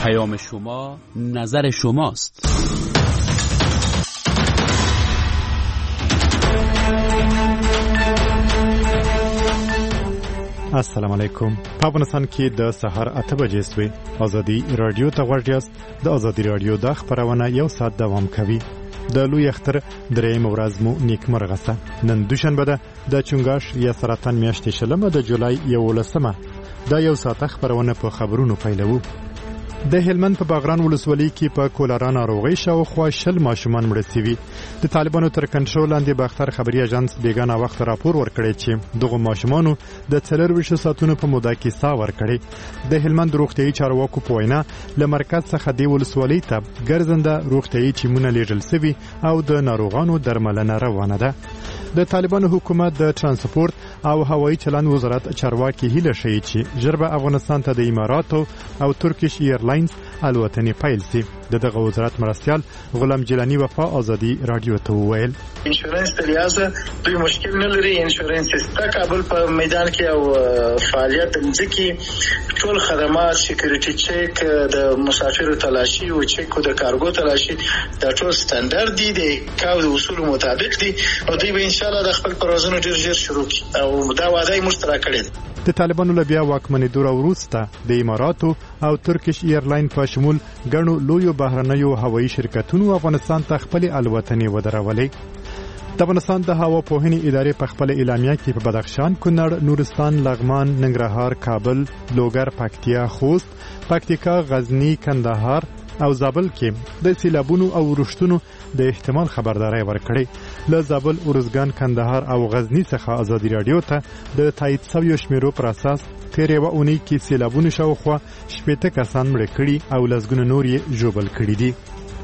پیام شما نظر شماست. السلام علیکم. په افغانستان کې د سحر 8 بجې سوي ازادي رادیو ته ورجاست. د ازادي رادیو د خبرونه یو ساعت دوام کوي. د لوی اختر درېیم ورځ مو نیکمرغه سه. نن دوشنبه ده د چنګاش یا سرطان میاشتې شلمه د جولای 11مه. دا یو ساعت خبرونه په خبرونو پیلوو. د هلمند په باغران ولسوالۍ کې په کولرا ناروغۍ شاوخوا 20 ماشومان مړه شوي. د طالبانو تر کنټرول لاندې باختر خبري اژانس بیګانه وخت راپور ورکړی چې دغه ماشومانو د 24 ساعتونو په موده کې سا ورکړي. د هلمند روغتيایي چارواکو په وینا له مرکز څخه د ولسوالۍ ته ګرځنده روغتيایي ټیمونه لیږل شوي او د ناروغانو درملنه روانه ده. د طالبانو حکومت د ترانسپورت او هوایي چلند وزارت چارواکي هیله شي چې ژر به افغانستان ته د اماراتو او ترکیش ایرلاینز الوتنې پیل شي. دغه وزارت مرستیال غلام جیلانی وفا ازادي رادیو ته وویل انشورنس په لحاظ دوی مشکل نه لري. انشورنس ستا کابل په میدان کې او فعالیت ځکه ټول خدمات سکیورټي چیک د مسافرو تلاشي او چیک د کارګو تلاشي دا ټول سټانډرډ دي د کاو د اصول مطابق دي او دوی به ان شاء الله د خپل پروازونو ډیر ژر شروع کړي او دا وعده یې مشترک کړي. د طالبانو له بیا واکمنېدو وروسته د اماراتو او ترکیش ایرلاین په شمول ګڼو لویو بهرنیو هوایي شرکتونو افغانستان ته خپل الوتنې ودرولې. د افغانستان د هوا پوهنې ادارې په خپل اعلامیه کې په بدخشان، کونړ، نورستان، لغمان، ننګرهار، کابل، لوګر، پکتیا، خوست، پکتیکا، غزنی، کندهار او زابل کې د سیلابونو او رشتونو د احتمال خبرداري ورکړي. له زابل، اورزګان، کندهار او غزنی څخه ازادي رادیو ته د تایید شویو شمیرو پر اساس تیرې و اونۍ کې سیلابونو شاوخوا 80 کسان مړه کړي او لسګونه نور یې ژوبل کړي دي.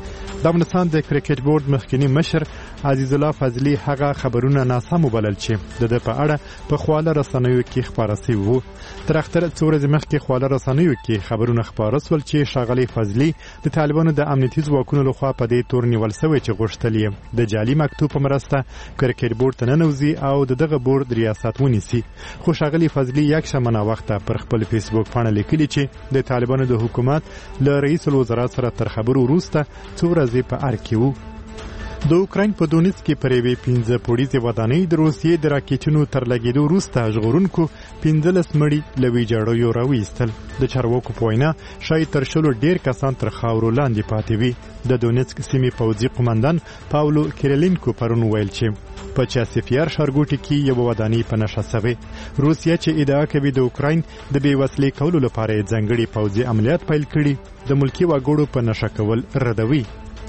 د افغانستان د کرکټ بورډ مخکنی مشر عزیز الله فضلی هغه خبرونه ناسم وبلل چې د په اړه په خواله رسنیو کې خبره شوی وو. تر اختر څو ورځې مخکې خواله رسنیو کې خبرونه خبره سول چې ښاغلی فضلی د طالبانو د امنیتي ځواکونو لخوا په دې تور نیول شوی چې غوښتل یې د جعلي مکتوب په مرسته کرکټ بورډ ته ننوځي او دغه بورډ ریاست ونیسي. خو ښاغلی فضلی یک شمنه وخت پر خپل فیسبوک باندې لیکلی چې د طالبانو د حکومت له رئیس الوزرا سره تر خبرو وروسته څو ورځې په ارکې وو. د اوکراین په دونیتس کې پر یوې 15 پوړیزې ودانۍ د روسیې د راکېټونو تر لګېدو وروسته ژغورونکو 15 مړي له ویجاړیو راویستل. د چارواکو په وینا شاید تر شلو ډېر کسان تر خاورو لاندې پاتې وي. د دونیتسک سیمې پوځي قومندان پاولو کیرلینکو پرون ویل چې په چاسفیار ښارګوټي کې یو ودانۍ په نښه شوې. روسیه چې ادعا کوي د اوکراین د بې وسلې کولو لپاره ځانګړي پوځي عملیات پیل کړي، د ملکي وګړو په نښه کول ردوي.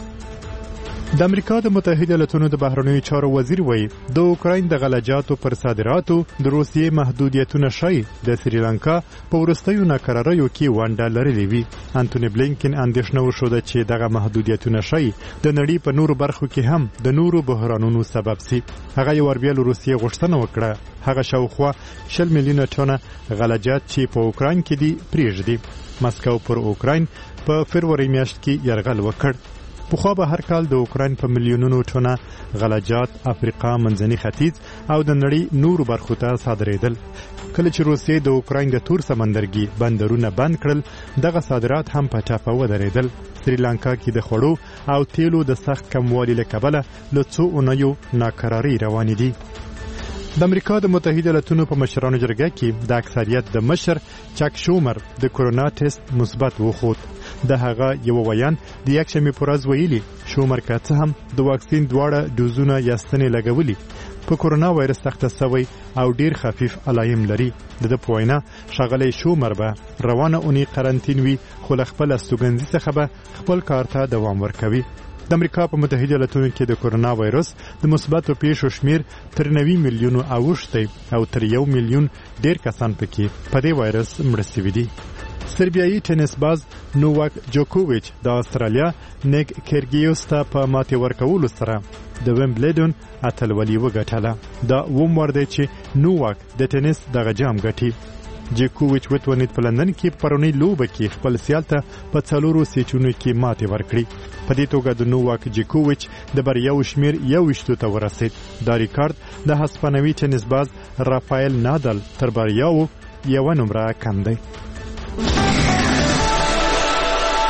د امریکا د متحده ایالاتونو د بهرنیو چارو وزیر وایي د اوکراین د غلجاتو پر صادراتو د روسیې محدودیتونه شای د سریلانکا په وروستیو ناکراریو کې ونډه لرلې وي. انټونی بلینکن اندېښنه وښوده چې دغه محدودیتونه شای د نړۍ په نورو برخو کې هم د نورو بحرانونو سبب شي. هغه یو ور بیا له روسیې غوښتنه وکړه هغه شاوخوا 20 میلیونه ټنه غلجات چې په اوکراین کې دي پریږدي. مسکو پر اوکراین په فروری میاشت کې یرغل وکړ. پخوا به هر کال د اوکراین په میلیونونو ټنه غلجات افریقا، منځني ختیځ او د نړۍ نورو برخو ته صادرېدل. کله چې روسیې د اوکراین د تور سمندرګي بندرونه بند کړل، دغه صادرات هم په ټاپه ودرېدل. سریلانکا کې د خوړو او تیلو د سخت کموالي له کبله له څو اونیو ناکراري روانې دي. د امریکا د متحده ایالاتونو په مشرانو جرګه کې د اکثریت د مشر چک شومر د کورونا ټیسټ مثبت وخوت. د هغه یو ویان د یک شنبې پر ورځ ویلي شومر که څه هم د واکسین دواړه ډوزونه یا ستنې لګولي په کورونا وایرس تخته شوی او ډیر خفیف علایم لري. د په وینا ښاغلی شومر به روانه اونۍ قرنطین وي خو له خپل استوګنځي څخه به خپل کار ته دوام ورکوي. د امریکا په متحده ایالاتونو کې د کورونا وایرس د مثبتو پیښو شمیر تر 90 میلیونو اوښتی او تر 1 میلیون ډیر کسان پکې په دې وایرس مړه شوي دي. سربیایي ټینس باز نوواک جوکوویچ د استرالیا نیک کیرګیوس ته په ماتې ورکولو سره د ویمبلډن اتلولي وګټله. دا ومور دی چې نوواک د ټینس دغه جام ګټي. جوکوویچ وتونید په لندن کې پرونی لوبه کې خپل سیال ته په 4 سیټونو کې ماتې ورکړي. په دې توګه د نوواک جوکوویچ د بریاو شمیر 21 ته ورسید. دا ریکارډ د هسپانوي ټینس باز رافایل نادال تر بریاو یو نمبر کم دی.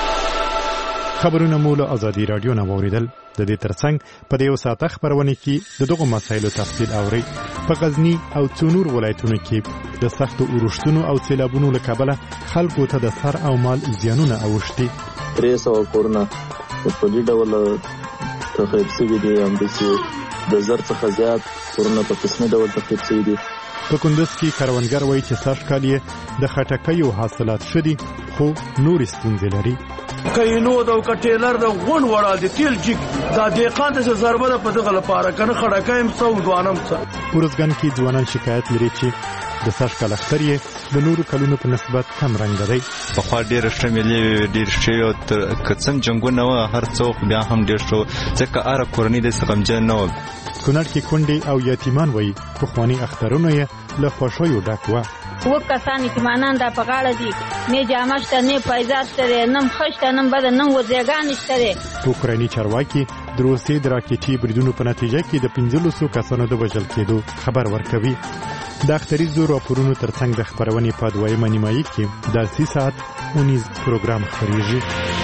خبرونه مو له ازادي رادیو نه واوریدل. د دې ترڅنګ په دې وساته خبرونه کې د دغو مسایلو تفصیل اوري. په غزنی او څونور ولایتونو کې د سختو اورښتونو او سیلابونو له کبله خلکو ته د سر او مال زیانونه اوښتي. 300 کورونه په دې ډول تخریب شوي دي، هم د 1000 څخه زیات کورونه په قسمي ډول تخریب شوي دي. په کندز کې کروندګر وایي چې سږ کال یې د خټکیو حاصلات ښه دي، خو نورې ستونزې لري. کینو د کټیلر د غون وړال دي تیل جګ دا دقیقاً د ضربه د په دغه لپاره کنه خړکایم څو دوانم څه. ورزګان کې ځوانان شکایت لري چې د سږ کال اختر یې د نورو کلونو په نسبت کم رنګ دی. پخوا ډېر ښه مېلې ډېر ښې او که څنګه جنګونه وه هر څوک بیا هم ډېر ښه ځکه هره کورنۍ داسې غمجن نه وه. کونړ کې کونډې او یتیمان وایي پخواني اخترونه یې له خوښیو ډک وه. 2 کسان یتیمانان دا په غاړه دي، نه جامه شته، نه پایزار شته، نه مخ شته، نه بده، نه وزیګان شته. اوکرایني چارواکي د روسیې د راکټي بریدونو په نتیجه کې د 1500 کسانو د وژل کېدو خبر ورکوي. د اختریزو راپورونو ترڅنګ د خبرونې په 2مه نیمایي کې د 3 ساعت اونیز پروګرام خپریږي.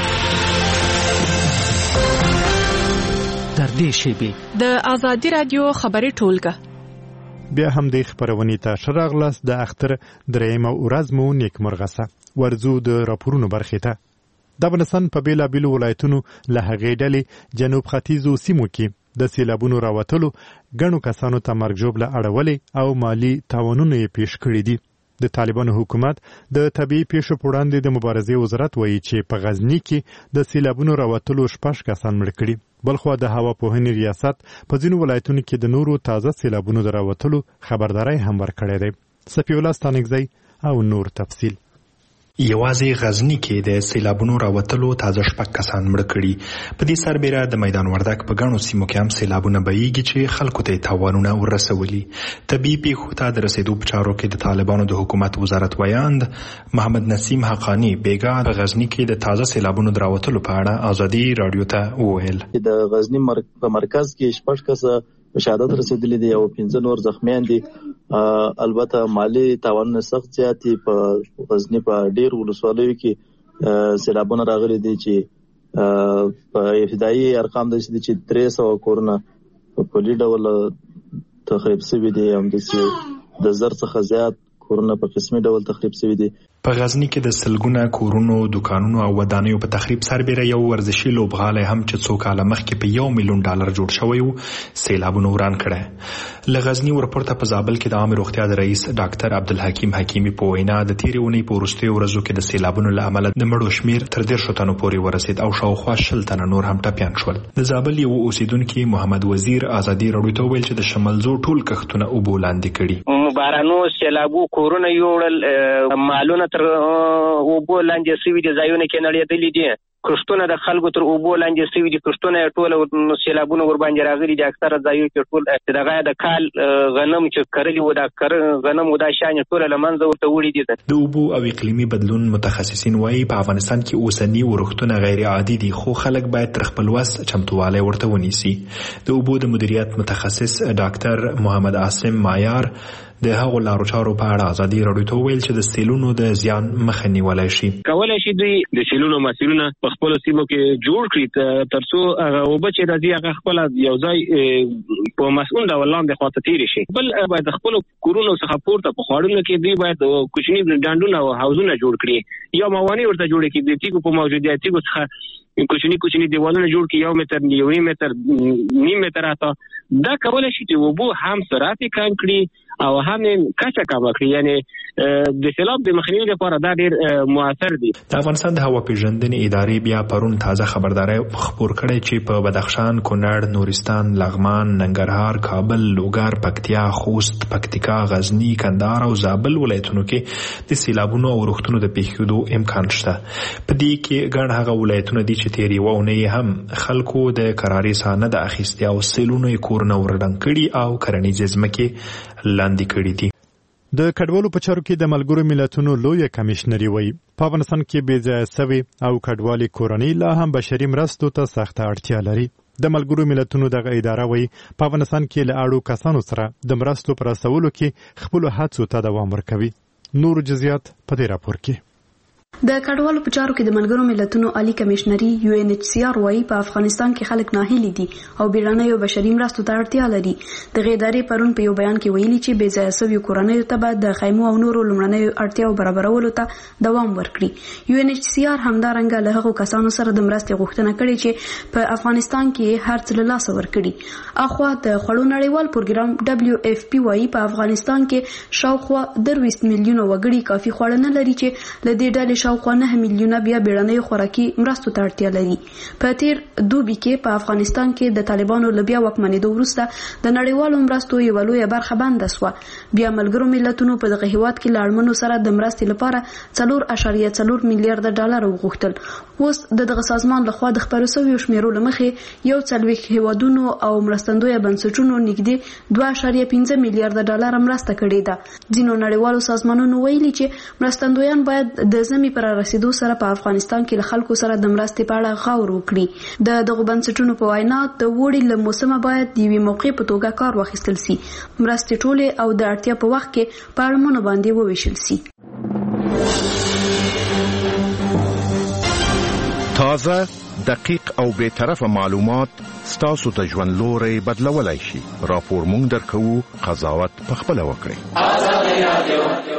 در دې شیبې د ازادي رادیو خبري ټولګه بیا هم د خبرونې ته شراغلاس د اختر درېمه ورځ مو نیکمرغه ورزو د راپورونو برخې ته. د افغانستان په بیلابیلو ولایتونو له هغې ډلې جنوب ختیځو سیمو کې د سیلابونو راوتلو ګڼو کسانو ته مرګ ژوبله اړولې او مالی تاوانونه یې پیښ کړي دي. د طالبانو حکومت د طبیعي پیښو په وړاندې د مبارزې وزارت وایي چې په غزنی کې د سیلابونو راوتلو 6 کسان مړ کړي. بلخوا د هوا پوهنې ریاست په ځینو ولایتونو کې د نورو تازه سیلابونو د راوتلو خبرداري هم ورکړې ده. صفی الله ستانکزی او نور تفصیل. یوازې غزنی کې د سیلابونو راوتلو تازه 6 کسان مړ کړي. په دې سربېره د میدان وردګ په ګڼو سیمو کې هم سیلابونه بهیږي چې خلکو ته تاوانونه ورسولي. طبیعي پیښو ته د رسیدو په چارو کې د طالبانو د حکومت وزارت ویاند محمد نسیم حقانی بیګا د غزنی کې د تازه سیلابونو راوتلو په اړه ازادي رادیو ته وویل. د غزنی په مرکز کې 6 کسه شهادت رسیدلي دي او 15 نور زخمیان دي. البته مالی تاوانونه سخت زیات دي. په غزنی په ډیر ولسوالیو کې سیلابونه راغلي دي چې په ابتدایي ارقام د چې 300 کورونه په دې ډول تخریب شوي دي، هم د 1000 څخه زیات کورونه په قسمي ډول تخریب شوي دي. په غزنی کې د سلګونه کورونو، دکانونو او ودانیو په تخریب سربېره یو ورزشي لوبغالی هم چې څو کاله مخکې په $1 ملیون جوړ شوی و سیلابونو وران کړی. له غزنی ورپورته په زابل کې د عامه روغتیا د رئیس ډاکټر عبدالحکیم حکیمي په وینا د تیرې اونۍ په وروستیو ورځو کې د سیلابونو له امله د مړو شمیر تر 150 تنو پورې ورسید او شاوخوا 20 تنه نور هم ټپیان شول. د زابل یو اوسیدونکي محمد وزیر ازادي رادیو ته ویل چې د شمالزو ټول کښتونه اوبو لاندې کړي. بارانو سیلابو کورونه یوړل، مالونه تر اوبو لاندې شوي دي، ځایونه کې نړېدلي دي، کښتونه د خلکو تر اوبو لاندې شوي دي، کښتونه ټول سیلابونه ورباندې راغلي دي. اکثره ځایو کې ټول دغه د کال غنم چې کرلي و دا غنم و دا شان ټول له منځه ورته وړي دي. د اوبو او اقلیمي بدلون متخصصین وایي په افغانستان کې اوسنی ورښتونه غیر عادي دي، خو خلک باید تر خپل وس چمتووالی ورته ونیسي. د اوبو د مدیریت متخصص ډاکټر محمد عاصم مایار د هغو لارو چارو په اړه ازادي رادیو ته ویل چې د سیلونو د زیان مخه نیولای شي. کولای شي دوی د سیلونو مسیرونه په خپل سیمو کې جوړ کړي ترڅو هغه اوبه چې راځي هغه خپل یو ځای په مسؤل ډول لاندې خواته تیری شي. بل باید خپل کورونو څخه پورته په خاورونو کې دوی باید کوچني ډنډونه او حوضونه جوړ کړي یا موانع ورته جوړ کړي. د تیګو په موجودیت تیګو څخه کوچني دیوالونه جوړ کړي، 1 متر، 1.5 متر، 1.5 متر اته. دا کولای شي چې اوبه هم سرعت کم کړي او هم کچه کم کړي. یعنی د سیلاب د مخنیوي لپاره دا ډیر موثر دي. د افغانستان د هوا پیژندنې ادارې بیا پرون تازه خبرداري خبر کړي چې په بدخشان، کونړ، نورستان، لغمان، ننګرهار، کابل، لوګر، پکتیا، خوست، پکتیکا، غزنی، کندهار او زابل ولایتونو کې د سیلابونو او روغتونو د پیښېدو امکان شته. په دې کې ګڼ هغه ولایتونه دي چې تیرې وونه هم خلکو د قرارې سانه د اخیستیا او سیلونو کورونه ورډنګ کړي او کرنیزې ځمکې لاندې کړي دي. د کډوالو په چارو کې د ملګرو ملتونو لوی کمشنري وایي په افغانستان کې بې ځایه سوي او کډوالي کورنۍ لا هم بشري مرستو ته سخته اړتیا لري. د ملګرو ملتونو دغه اداره وایي په افغانستان کې له اړو کسانو سره د مرستو پر رسولو کې خپل هڅو ته دوام ورکوي. نور جزئیات په دې راپور کې. د کډوالو په چارو کې د ملګرو ملتونو عالی کمشنري UNHCR وايي په افغانستان کې خلک ناهیلي دي او بیړنیو بشري مرستو ته اړتیا لري. د ادارې پرون په یو بیان کې ویلي چې بې ځایه شویو کورنیو ته به د خیمو او نورو لومړنیو اړتیاو برابرولو ته دوام ورکړي. UNHCR همدارنګه له هغو کسانو سره د مرستې غوښتنه کړې چې په افغانستان کې هر څه له لاسه ورکړي. اخوا د خوړو نړیوال پروګرام WFP وايي په افغانستان کې شاوخوا 20 میلیونه وګړي کافي خواړه نه لري چې له دې ډلې شاوخوا 9 میلیونه بیا بیړنیو خوراکي مرستو ته اړتیا لري. په تیر دوبي کې په افغانستان کې د طالبانو له بیا واکمنېدو وروسته د نړیوالو مرستو یوه لویه برخه بنده شوه. بیا ملګرو ملتونو په دغه هیواد کې له اړمنو سره د مرستې لپاره 4.4 میلیارډ ډالر وغوښتل. اوس دغه سازمان لخوا د خپرو شویو شمیرو له مخې 40 هیوادونو او مرستندویه بنسټونو نږدې 2.5 میلیارډ ډالر مرسته کړې ده. ځینو نړیوالو سازمانونو ویلي چې مرستندویان باید د زمي پر رسیدو سره په افغانستان کې له خلکو سره د مرستې په اړه غور وکړي. د دغو بنسټونو په وینا د وړي له موسمه باید د یوې موقع په توګه کار واخیستل سي، مرستې ټولې او د اړتیا په وخت کې په اړمنو باندې وویشل سي. تازه، دقیق او بے طرفه معلومات ستاسو ته ژوند لوري بدلولای شي. راپور مونږ درکوو، قضاوت پخپله وکړئ.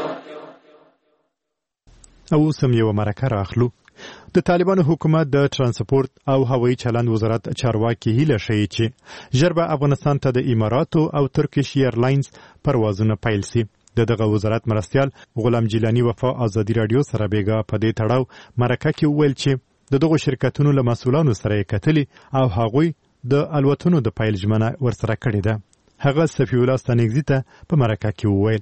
او سم یو مرکه راخلو. د طالبانو حکومت د ترانسپورت او هوایي چلند وزارت چارواکي هیله شي چې ژر به افغانستان ته د اماراتو او ترکیش ایرلاینز پروازونه پیل سي. دغه وزارت مرستیال غلام جیلانی وفا ازادي رادیو سره بیګا په دې تړاو مرکه کې وویل چې دغه شرکتونو له مسؤلانو سره کتلي او هغوی د الوتنو د پیل ژمنه ورسره کړې ده. هغه صفی الله ستانګزی ته په مرکه کې وویل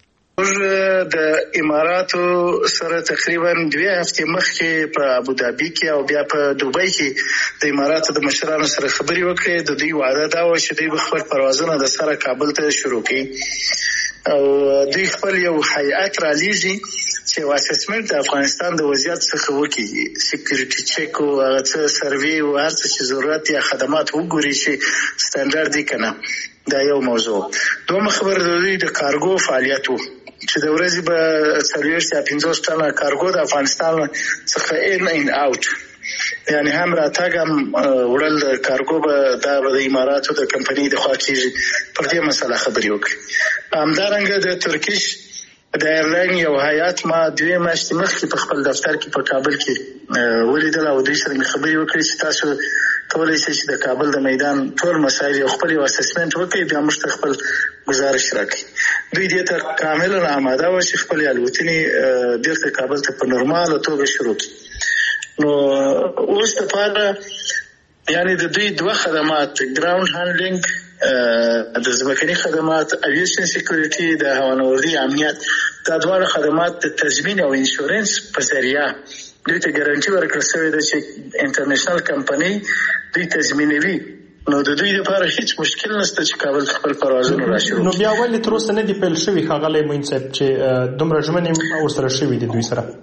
د اماراتو سره تقریبا 2 هفتې مخکې په ابوظبي کې او بیا په دوبۍ کې د اماراتو د مشرانو سره خبرې وکړې. د دوی وعده دا و چې دوی خپل پروازونه د سره کابل ته شروع کړي او دوی خپل یو هیئت را لیږي چې اسسمنت د افغانستان د وضعیت څخه وکړي، سکیورټي چیک او هغه سروي او هر څه چې ضرورت یا خدمات وګوري چې سټانډرډ دي کنه. دا یو موضوع. دوه خبر د دوی د کارګو فعالیتو چې د ورځې به 40 یا 50 ټنه کارګو د افغانستان څخه ان اوټ، یعنی هم راتګ هم وړل کارګو به د اماراتو د کمپنۍ د خوا کېږي. پر دې مسله خبرې وکړي. همدارنګه د ترکیش د ایرلاین یو هیئت ما 2 میاشتې مخکې په خپل دفتر کې په کابل کې ولیدل او دوی سره خبرې وکړې چې تاسو کولای شئ چې د کابل د میدان ټول مسایل یو خپل اسسمنت وکړي، بیا موږ خپل گزارش راکړي. دوی دې ته کاملا آماده و چې خپل الوتنې بیرته کابل ته په نورماله توګه شروع کړي. نو اوس لپاره یعنی د دوی 2 خدمات، ګراوند هانډلینګ د ځمکني خدمات، اویشن سکیورټي د هوانوردي امنیت، دا 2 خدمات د تضمین او انشورنس په ذریعہ دوی ته ګارانټي ورکړل شوې ده چې انټرنیشنل کمپنۍ دوی تضمینوي. نو د دوی لپاره هیڅ مشکل نشته چې کابل خپل پروازونه راشي. نو بیا ولې تر اوسه نه دی پیل شوی ښاغلی موین صاحب چې دومره ژمنې ورسره شوي دي دوی سره؟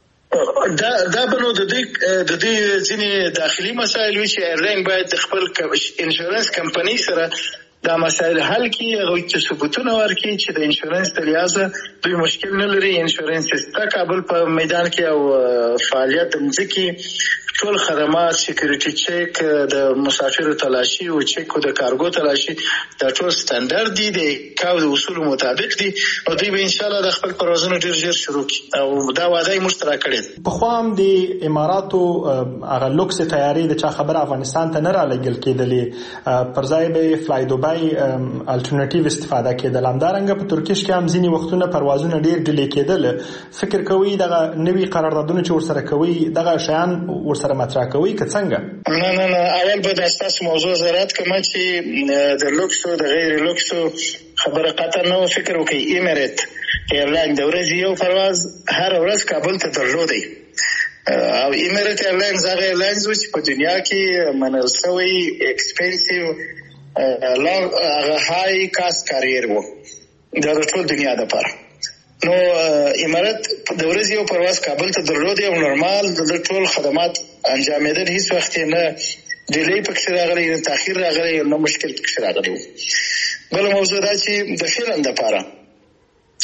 دا بنو د دوی ځینې داخلي مسایل وي چې ایرلاین باید د خپل انشورنس کمپنۍ سره دا مسایل حل کړي، هغوی ته ثبوتونه ورکړي چې د انشورنس د لحاظه دوی مشکل نه لري. انشورنس شته کابل په میدان کې او فعالیت د مځکې ټول خدمات، سکیورټي چیک، د مسافرو تلاشي او چیک د کارګو تلاشي، دا ټول سټانډرډ دي، د کاو د اصولو مطابق دي او دوی به ان شاء الله د خپل پروازونه ډیر ژر شروع کړي او دا وعده یې موږ سره کړې. په خوا هم د اماراتو هغه لوکس تیارې د چا خبره افغانستان ته نه رالېږل کېدلې، پر ځای به فلای دوبۍ الټرنیټیو استفاده کېدل. همدارنګه په ترکیش کې هم ځینې وختونه پروازونه ډیر ډیلې کېدل. فکر کوي دغه نوي قراردادونه چې ورسره کوي دغه شیان ورسره مطرح کوي که څنګه؟ نه اول به د تاسو موضوع زراعت کوم چې د لوکس او د غیر لوکس خبره قطر نو فکر وکي. ایمریت ایرلاین د ورځې یو پرواز هر ورځ کابل ته درلودي او ایمریت ایرلاینز هغه ایرلاینز چې په دنیا کې منل شوی ایکسپنسیو هغه های کاست کاریر وو د ټول دنیا لپاره. نو امارات د ورځې یو پرواز کابل ته درلودي او نورمال د ټول خدمات انجامېدل، هیڅ وخت نه ډیلی پکې راغلی، نه تاخير راغلی، نه مشکل پکې راغلی. بل موضوع دا چې د فیلم لپاره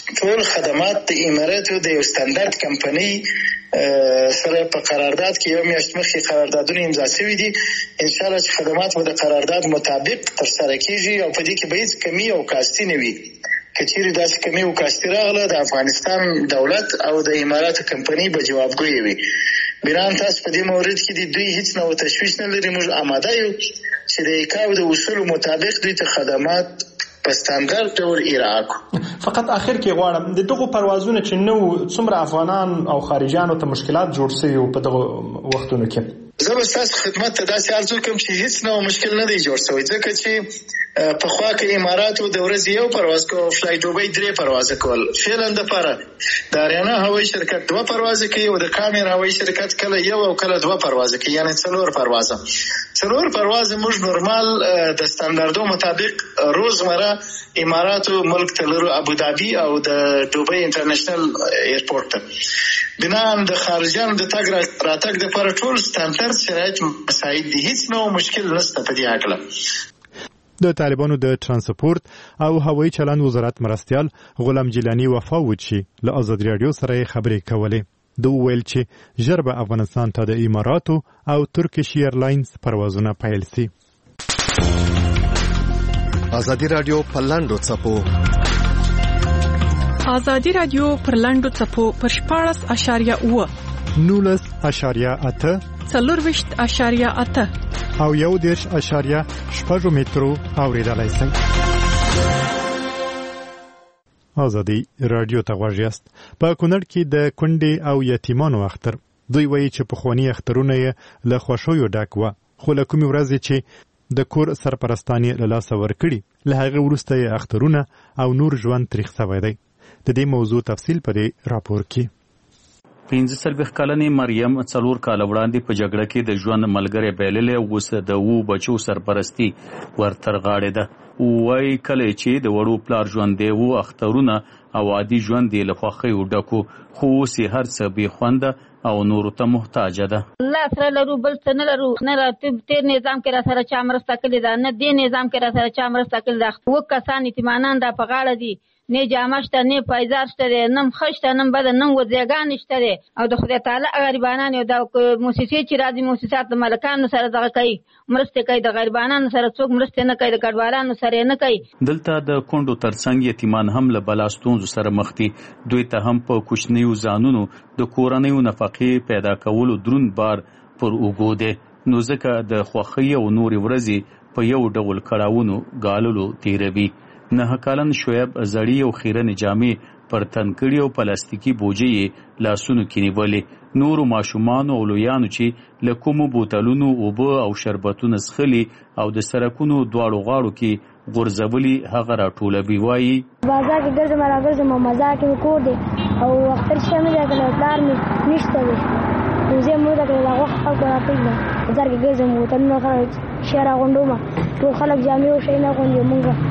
ټول خدمات د اماراتو د یو ستاندرد کمپنۍ سره په قرارداد کې یو میاشت مخکې قراردادونه امضا شوي دي. ان شاء الله چې خدمات به د قرارداد مطابق ترسره کیږي او په دې کې به هیڅ کمی او کاستی نه وي. که چیرې داسې کمی او کاستی راغله د افغانستان دولت او د اماراتو کمپنۍ به جوابګوی وي. بیران تاسو په دې مورد کې د دوی هیڅ نوع تشویش نه لري. موږ آماده یو چې د ایکاو د اصولو مطابق دوی ته خدمات په ستاندرد ډول ارائه کړو. فقط اخر کې غواړم د دغه پروازونو چې نو څومره افغانان او خارجيانو ته مشکلات جوړ شوي په دغه وختونو کې. زه به تاسو خدمت ته داسې عرض وکړم چې هیڅ نوع مشکل نه دی جوړ شوی، ځکه چې په خوا کې اماراتو د ورځې یو پرواز کوي، فلای دوبۍ 3 پرواز کول. فعلا د پاره د اریانا هوایي شرکت 2 پرواز کوي او د کامیر هوایي شرکت کله یو او کله 2 پرواز کوي، یعنی 4 پرواز. 4 پرواز موږ نورمال د ستاندردو مطابق روزمره اماراتو ملک ته لرو، ابوظبي او د دوبۍ انټرنیشنل ایرپورټ ته. بنان د خارجيانو د تګ راتګ د پر ټول ستاندرد شرایط مساعد دي، هیڅ نو مشکل نشته په دې اړه. د طالبانو د ترانسپورت او هوایي چلند وزارت مرستيال غلام جیلانی وفاوچی له آزادي رادیو سره خبرې کولې. دوی ویل چې ژر به افغانستان ته د اماراتو او ترکیش ایرلاینز پروازونه پیل شي. آزادي رادیو په لاندو څپو آزادي رادیو پر لاندو څپو پر 14.8 19.8 4.8 او 1.8 مترو اوریدلای شئ. آزادي رادیو ته غوږ یاست. په کونړ کې د کونډې او یتیمانو اختر دوی وایي چې پخواني اخترونه یې له خوښیو ډک وه، خو له کومې ورځې چې د کور سرپرستان یې له لاسه ورکړي له هغې وروسته یې اخترونه او نور ژوند تریخ شوی دی. د دې موضوع تفصیل په دې راپور کې. 15 کلنې مریم 4 کاله وړاندې په جګړه کې د ژوند ملګری بایللې او اوس د 2 بچو سرپرستی ورتر غاړې ده. وایي کله چې د وړو پلار ژوند دی و اخترونه او عادي ژوند دی له خوښیو ډکو، خو اوس یې هر څه بې خونده او نورو ته محتاجه ده. الله سره لرو بل څه نه لرو، نه را تیر نظام کې را سره چا مرسته کړې ده، نه دې نظام کې را سره چا مرسته کړې ده. 2 کسان یتیمانان دا په غاړه دي، نه جامه شته نه پایزار شته نه خشته نه بد نه وځيګان شته او د خدای تعالی غریبانان یو د موسسې چې راځي موسسات د ملکانو سره دغه کوي مرسته کوي، د غریبانو سره څوک مرسته نه کوي، د کډوالانو سره نه کوي. دلته د کونډو ترڅنګ یتیمان هم له بلاستونزو سره مخ دي. دوی ته هم په کوچنیو ځانونو د کورنیو نفقې پیدا کولو دروند بار پر اوږو دی، نو ځکه د خوښۍ او نورې ورځې په یو ډول کړاوونو ګاللو تیروي. 9 کلن شعیب زړی او خیرن جامې پر تن کړي او پلاستیکي بوجې لاسونو کې نیولې. نورو ماشومان او لویانو چې له کومو بوتلونو اوبه او شربتونه څښلي او د سرکونو دواړو غاړو کې غورځولي هغه راټولوي. وایي بازار کې ګرځم راګرځم مزار کې کور دی او اختر شمه ده کله پلار مې نشته وي زه مو دا کله هغه خلک راټول بازار کې ګرځم بوتلونه خرج شهر غونډوم ټول خلک جامې او شي نه غونډي مونږ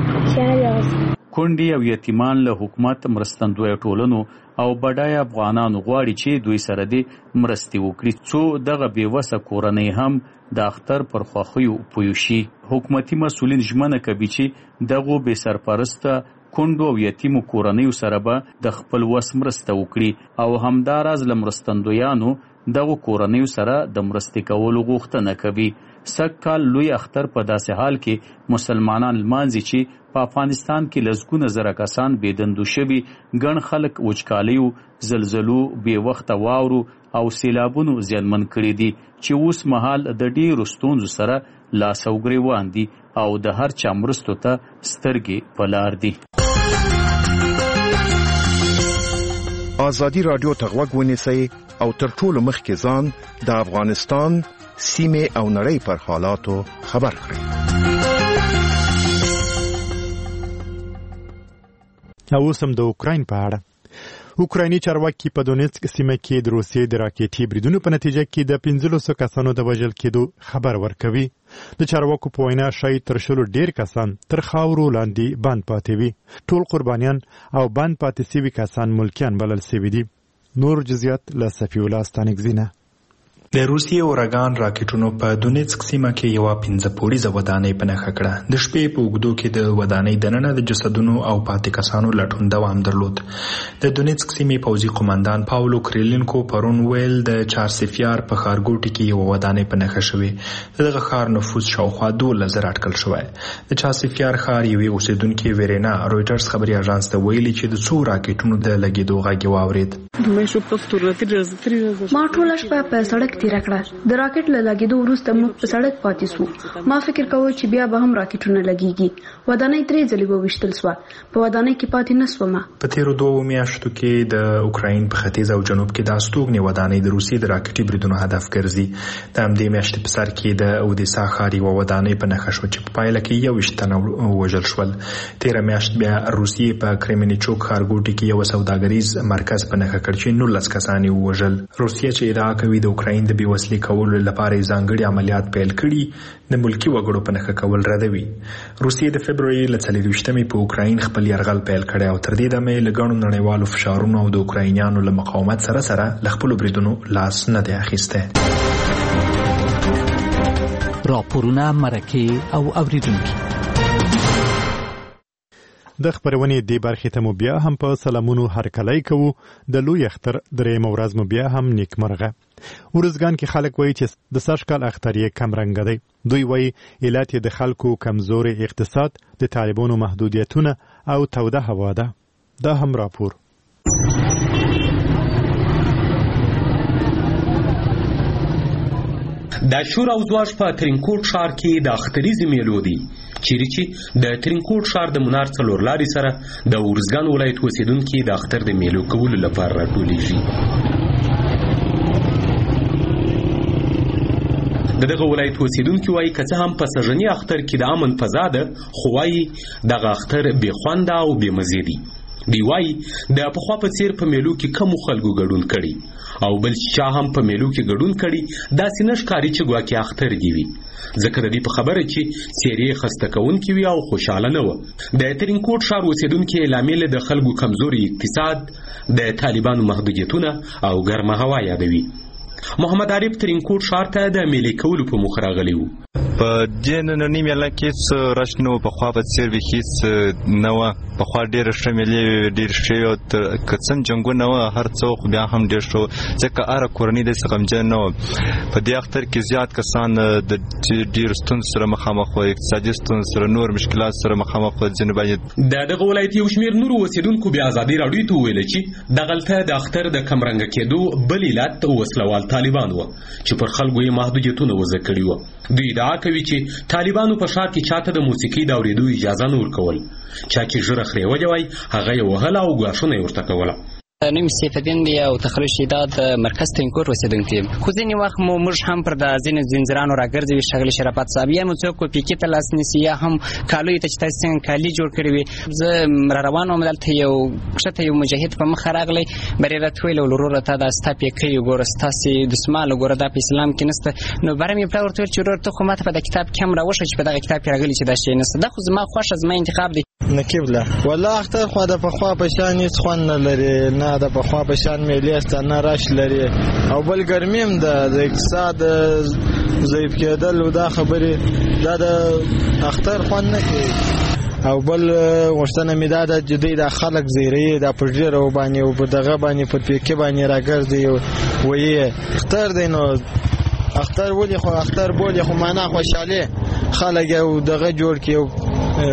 کونډې او یتیمان له حکومت مرستندوی ټولنو او بډای افغانانو غواړي چې دوی سره دې مرستې وکړي څو دغه بېوسه کورنۍ هم د اختر پر خوښیو پوه شي. حکومتي مسؤلین ژمنه کوي چې دغو بې سرپرسته کونډو او یتیمو کورنیو سره به د خپل وس مرسته وکړي او همداراز له مرستندویانو دغو کورنیو سره د مرستې کولو غوښتنه کوي. سږ کال لوی اختر په داسې حال کې مسلمانان لمانځي چې په افغانستان کې لسګونه زره کسان بېدندو شوي، ګڼ خلک وچکالیو، زلزلو، بې وخته واورو او سیلابونو زیانمن کړي دي چې اوس مهال د ډېرو ستونزو سره لاس او ګریوان دي او د هر چا مرستو ته سترګې په لار دي. آزادي رادیو ته غوږ ونیسئ او تر ټولو مخکې ځان د افغانستان سیمې او نړۍ پر حالاتو خبر کړئ. اوس هم د اوکراین په اړه. اوکرایني چارواکي په دونیتسک سیمه کې د روسیې د راکېټي بریدونو په نتیجه کې د 1500 کسانو د وژل کېدو خبر ورکوي. د چارواکو په وینا شاید تر 100 ډېر کسان تر خاورو لاندې بند پاتې وي. ټول قربانیان او بند پاتې سوي کسان ملکیان بلل سوي دي. نور جزئیات له صفی الله ستانکزینه. د روسیې اورګان راکټونو په دونیتسک سیمه کې یوه 15 پوړیزه ودانۍ په نښه کړه. د شپې په اوږدو کې د ودانۍ دننه د جسدونو او پاتې کسانو لټون دوام درلود. د دونیتسک سیمې پوځي قومندان پاولو کریلینکو پرون ویل د چارسفیار په ښارګوټي کې یوه ودانۍ په نښه شوې. د دغه ښار نفوس شاوخوا 12,000 اټکل شوی. د چارسفیار ښار یوې اوسیدونکې ویرینا رویټرز خبري اژانس ته ویلي چې د څو راکټونو د لګېدو غږ یې واورېد. ما ټوله شپه په سړک تیره کړه. د راکټ له لګېدو وروسته موږ په سړک پاتې سو. ما فکر کاوه چې بیا به هم راکټونه لګېږي. ودانۍ 3 ځلې وویشتل سوه. په ودانۍ کې پاتې نه سوم. په تیرو 2 میاشتو کې د اوکراین په ختیځ او جنوب کې د استوګنې ودانۍ د روسیې د راکټي بریدونو هدف ګرځي. د همدې میاشتې په سر کې د اودیسا ښار یوه ودانۍ په نښه شوه چې په پایله کې 21 تنه ووژل شول. تیره میاشت بیا روسیې په کریمینیچوک ښارګوټي کې یو سوداګریز مرکز په نښه کړ چې 19 کسان یې ووژل. روسیه چې ادعا کوي د اوکراین د بېوسلې کولو لپاره ځانګړي عملیات پیل کړي، د ملکي وګړو په نښه کول ردوي. روسیې د فبروري له 24مې په اوکراین خپل یرغل پیل کړی او تر دې دمه له ګڼو نړیوالو فشارونو او د اوکراینیانو له مقاومت سره له خپلو بریدونو لاس نه دی اخیستی. راپورونه، مرکې او اوریدونکي. د خبرونې دې برخې ته مو بیا هم په سلامونو هرکلی کوو. د لوی اختر درېیمه ورځ مو بیا هم نیکمرغه. ورزګان کې خلک وایي چې د سږکال اختر یې کم رنګه دی. دوی وایي علت یې د خلکو کمزوري اقتصاد، د طالبانو محدودیتونه او توده هوا ده. دا هم راپور. د شور او ځواج په ترینکوټ ښار کې د اختریزې میلو دی، چیرې چې د ترینکوټ ښار د منار څلور لارې سره د ورزګان ولایت اوسیدونکي د اختر د میلو کولو لپاره راټولیږي. دغه ولایت اوسیدونکي وایي که څه هم په سږني اختر کې د امن فضا ده، خو وایي دغه اختر بې خونده او بې مزې دی. دی وایي د پخوا په څیر په میلو کې کمو خلکو ګډون کړي او بل چا هم په میلو کې ګډون کړي داسې نه ښکاري چې ګواکې اختر دی وي، ځکه د دې په خبره چې څېرې خسته کوونکې وي او خوشحاله نه وه. د ترینکوټ ښار اوسیدونکي لامل د خلکو کمزوري اقتصاد، د طالبانو محدودیتونه او ګرمه هوا یادوي. محمد عارف ترینکوټ ښار ته د میلې کولو په موخه راغلی و. په دې نننۍ میله کې څه رش نه و، پخوا په څېر بیخي څه نه وه. پخوا ډېره ښه میلې ډېرې ښې وې او که څه هم جنګونه وه هر څه خو بیا هم ډېر ښه و، ځکه هره کورنۍ داسې غمجن نه وه. په دې اختر کې زیات کسان د ډېرو ستونزو سره مخامخ وه، اقتصادي ستونزو سره، نور مشکلات سره مخامخ وه. ځینې باندې د دغه ولایت یو شمېر نورو اوسېدونکو بیا ازادي راډیو ته وویله چې دغلته د اختر د کمرنګه کېدو بل علت وسلوال طالبان وه چې پر خلکو یې محدودیتونه وضع کړي وه. دوی ادعا کوي چې طالبانو په ښار کې چاته د موسیقۍ د اورېدو اجازه نه ورکول، چا چې ژره خرېولی وای هغه یې وهله او ګواښونه یې ورته کوله. نوم سیف الدین دی او تخلص شیداد مرکز ترینکوټ اوسیدونکی یم. خو ځینې وخت موږ هم پر د ځینې زنځیرانو راګرځوي، ښاغلي شرافت صاحب، یا مو څوک پیکې ته لاس نیسي یا هم کالویو ته چې تاسې څنګه کالي جوړ کړي وي. زه را روان وم، دلته یو کښته یو مجاهد په مخه راغلی، بری راته ویل وروره تا دا ستا پیکۍ وګوره، ستاسې دسمال وګوره، دا په اسلام کې نشته. نو بره مې پلار ورته ویل چې ورور ته خو ماته په د کتاب کې هم راوښه چې په دغه کتاب کې راغلي چې دا شی نشته. دا خو زما خوښه، زما انتخاب دی. نقیب له والله اختر خو د پخوا په شان هیڅ خوند نه لري، نه د پخوا په شان میلې سته، نه رش لري او بل ګرمي هم د اقتصاد ضعیف کېدل او دا خبرې دا د اختر خوند نه کوي. او بل غوښتنه مې دا ده چې دوی د خلک زیری دا پر ډېرو باندې او په دغه باندې پر پیکې باندې راګرځي وایي اختر دی. نو اختر ولې خو اختر بولې خو معنا خوشحالي خلک یو دغه جوړ کړي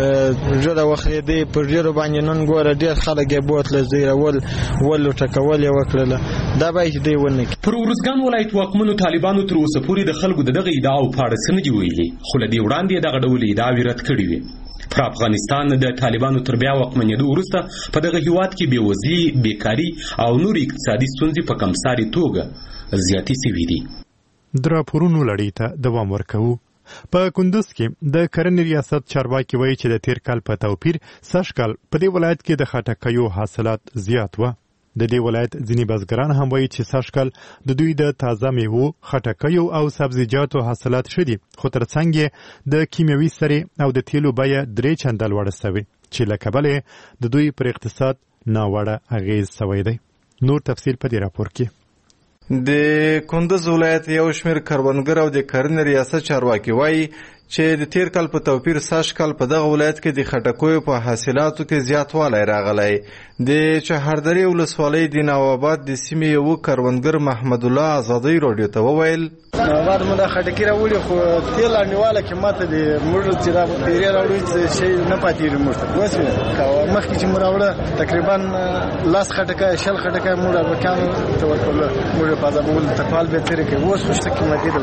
ژره وخېدی پر ډېرو باندې نن ګوره ډېر خلک یې بوتله زیرول ولو ټکول یې وکړله. دا باید چې دوی ونه کړي. پر ورزګان ولایت واکمنو طالبانو تر اوسه پورې د خلکو د دغه ادعاو په اړه څه نه دي ویلي، خو له دې وړاندې دغه ډول ادعاوې رد کړې وې. پر افغانستان د طالبانو تر بیا واکمنېدو وروسته په دغه هېواد کې بېوزلي، بېکاري او نور اقتصادي ستونزې په کمسارې توګه زیاتې سوي دي. د راپورونو لړۍ ته دوام ورکوو. په کندوز کې د کرنې ریاست چارواکي وایي چې د تیر کال په توپیر سږکال په دې ولایت کې د خټکیو حاصلات زیات وه. د دې ولایت ځینې بزګران هم وایي چې سږکال د دوی د تازه میوو، خټکیو او سبزیجاتو حاصلات ښه دي، خو ترڅنګ یې د کیمیاوي سرې او د تیلو بیه 3 چنده لوړه سوې چې له کبله د دوی پر اقتصاد ناوړه اغیز سوی دی. نور تفصیل په دې راپور کې. د کندز ولایت یو شمېر کروندګر او د کرنې ریاست چارواکي وایي چې د تیر کال په توپیر سږ کال په دغه ولایت کې د خټکیو په حاصلاتو کې زیاتوالی راغلی. د چهاردرې ولسوالۍ د نواباد د سیمې یو کروندګر محمد الله آزادۍ راډیو ته وویل نواباد مو دا خټکي راوړي خو تیل انډیواله کې ماته د موږ چې را پیری راوړي چې شی نه پاتېږي موږ ته وسوي مخکې چې موږ راوړه تقریبا لاس خټکه شل خټکه موږ راوکانو ته ورکول موږ په ځابول تکوال به تیر کې اوس وشته قیمتي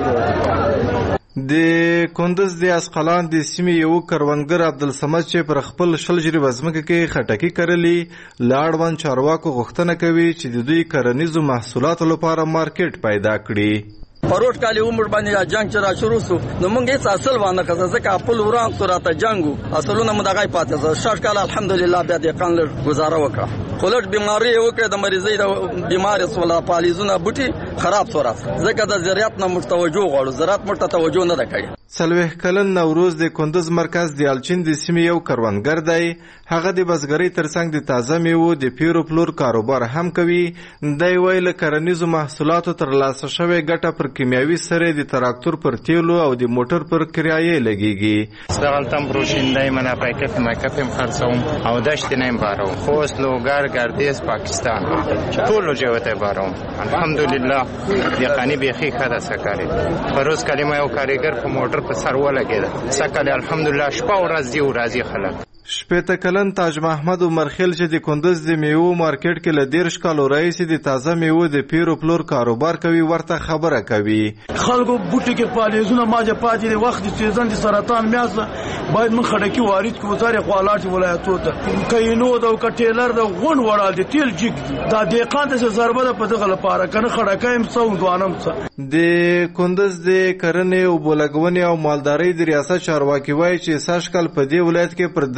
ده. د کندز د اسقلان د سیمې یو کروندګر عبدالصمد چې پر خپل شل جریبه ځمکه کې خټکي کرلي لاړوند چارواکو غوښتنه کوي چې د دوی کرنیزو محصولاتو لپاره مارکیټ پیدا کړي. پروت کالی عمر باندې جنگ چې را شروع سو نو موږ هیڅ اصل وانه کړه ځکه خپل وران سورته جنگو اصلونه مدغای پاتې زه شش کال الحمدلله بیا د قانل گزاره وکړه خلک بیماری وکړه د مریضۍ د بیماری سولا پالیزونه بوټي خراب سورا ځکه د زراعت نه متوجه غواړو زراعت مرته توجه نه کوي. څلوېښت کلن نوروز د کندز مرکز د الچین د سیمې یو کروندګر دی. هغه د بزګرۍ ترڅنګ د تازه میوو د پیرو پلور کاروبار هم کوي. دی وایي له کرنیزو محصولاتو ترلاسه شوې ګټه پر کیمیاوي سرې د تراکتور پر تیلو او د موټر پر کرایې لګیږي. اشتغلتم بروشیندهی من پاکت مکتم خرڅوم او دشت نیم باروم خوست لوګر گردیز پاکستان ټولو جوته باروم الحمدلله یقیني بیخي خدا سکاري پروز کلمه یو کاریګر په موټر په سر ولګید سکه الحمدلله شپه ورځ دی ورځي خلک. شپېته کلن تاج محمد عمرخیل چې د کندز د میوو مارکیټ کې له 13 کالو راهیسې د تازه میوو د پیرو پلور کاروبار کوي ورته خبره کوي. خلکو بوټي کې پالیزونه ماجه پاتې د وخت د سیزن د سرطان میازه باید من خټکی وارد کو وزارت خپلات ولایتو ته کینو د کټیلر د غون وړال د تیل جګ د دقیقان د ضربه د پدغه لپاره کنه خړکایم څو دوانم څه د کندز د کرنې او بولګونې او مالدارۍ د ریاست چارواکي وایي چې سږ کال په دې ولایت کې پر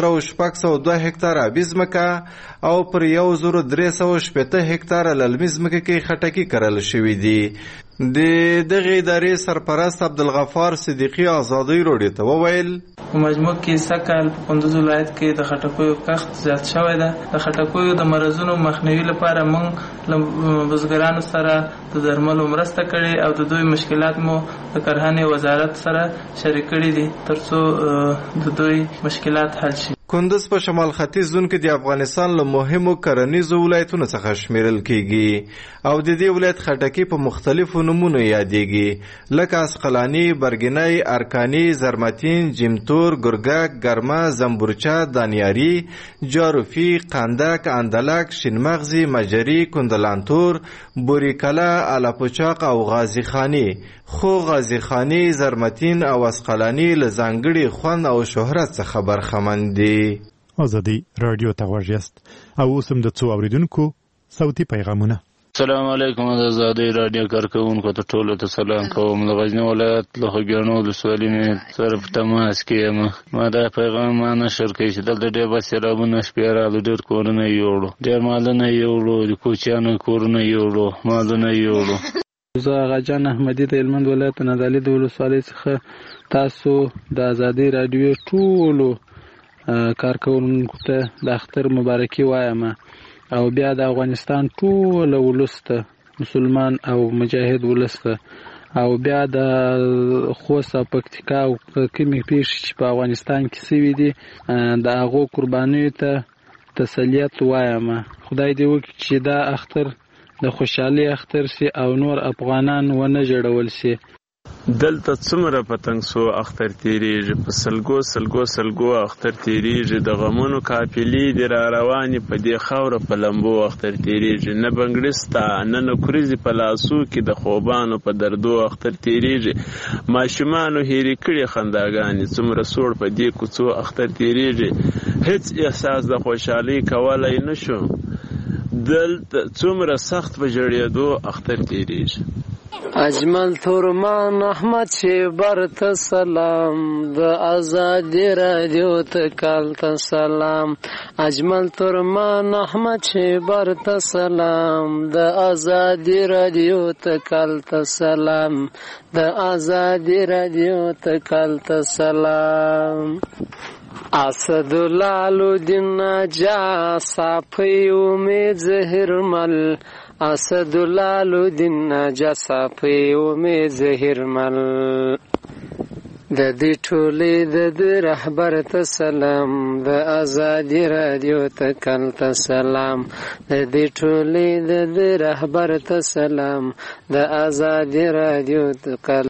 3602 هکتاره ابي ځمکه او پر 1380 هکتاره للمي ځمکه کې خټکي کرل شوې دي. د دغه ادارې سرپرست عبدالغفار صدیقي آزادۍ راډیو ته وویل مجموع کې سکهال په کندز ولایت کې د خټکیو کښت زیات شوی ده. د خټکیو د مرزونو مخنیوي لپاره موږ له بزګرانو سره د درملو مرسته کړې او د دوی مشکلات مو د کرهنې وزارت سره شریک کړي دي ترڅو د دوی مشکلات حل شي. کندز په شمال ختیځ زون کې د افغانستان له مهمو کرنیزو ولایتونو څخه شمیرل کیږي او د دې ولایت خټکی په مختلفو نومونو یادېږي لکه اسقلانی، برګنی، ارکانی، زرمتین، جمتور، ګرګک، ګرمه، زنبورچه، دانیاری، جاروفی، قندک، اندلک، شینمغزی، مجری، کندلانتور، بوریکلا، الاپوچاق او غازی خانی. خو غازی خانی، زرمتین او اسقلانی له ځانګړي خوند او شهرت څخه برخمن دي. آزادی رادیو ته غوږ یاست او اوس هم د څو اوریدونکو صوتي پیغامونه. السلام علیکم د آزادی رادیو کارکونکو ته ټولو ته سلام کوم. د غزنی ولایت له خوږیاڼو ولسوالۍ مې سره په تماس کې یم. ما دا پیغام ما نشر کړی چې دلته ډېر بس سیلابونه شپې راغلل، ډېر کورونه یوړو، ډېر مالونه یوړو، د کوچیانو کورونه یوړو، مالونه یوړو. زه غاجان احمدی د هلمند ولایت نادعلي د ولسوالۍ څخه تاسو د آزادی رادیو ټولو کارکونکو ته د اختر مبارکي وایم او بیا د افغانستان ټول ولس ته مسلمان او مجاهد ولس ته او بیا د خوست او پکتیکا او کومې پیښې چې په افغانستان کې سوي دي د هغو قربانیو ته تسلیت وایم. خدای دې وکړي چې دا اختر د خوشحالي اختر سي او نور افغانان ونه جوړول سي. دلته څومره پتنګ سو اختر تیریږي، په سلګو اختر تیریږي، د غمونو قافلې دي را روانې په دې خاوره په لمبو اختر تیریږي، نه بنګړستا نه نکریزي په لاسو کې د خوبانو په دردو اختر تیریږي، ماشومانو هېرې کړي خنداګانې څومره سوړ په دې کوڅو اختر تیریږي، هیڅ احساس د خوشحالۍ کولی نشو، دلته څومره سخت په جړېدو اختر تیریږي. اجمل تورمان احمد شیبر ته سلام، د آزادی رادیو ته کال ته سلام. اجمل تورمان احمد شیبر ته سلام، د آزادی رادیو ته کال ته سلام، د آزادی رادیو ته کال ته سلام. اسدالله الدین نجا صافی امید زهرمل، اسدالله الدین نجصافی امید زهرمل د دې ټولې د رهبر ته سلام د ازادي رادیو ته کل ته سلام د دې ټولې د رهبر ته سلام د ازادي رادیو ته